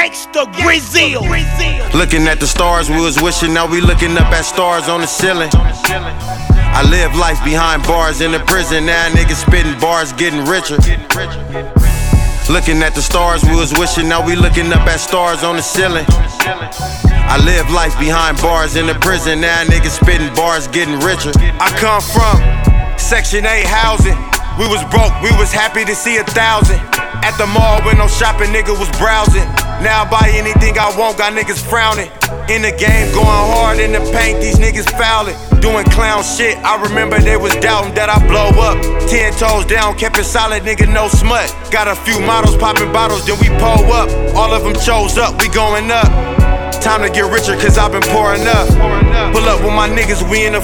Gangsta Grizzle. Looking at the stars, we was wishing, now we looking up at stars on the ceiling. I live life behind bars in the prison, now niggas spitting bars, getting richer. Looking at the stars, we was wishing, now we looking up at stars on the ceiling. I live life behind bars in the prison, now niggas spitting bars, getting richer. I come from Section 8 housing. We was broke, we was happy to see 1,000. At the mall when no shopping, nigga was browsing. Now I buy anything I want, got niggas frowning. In the game, going hard in the paint, these niggas fouling. Doing clown shit, I remember they was doubting that I blow up. 10 toes down, kept it solid, nigga, no smut. Got a few models popping bottles, then we pull up. All of them chose up, we going up. Time to get richer, cause I've been pouring up. Pull up with my niggas, we in the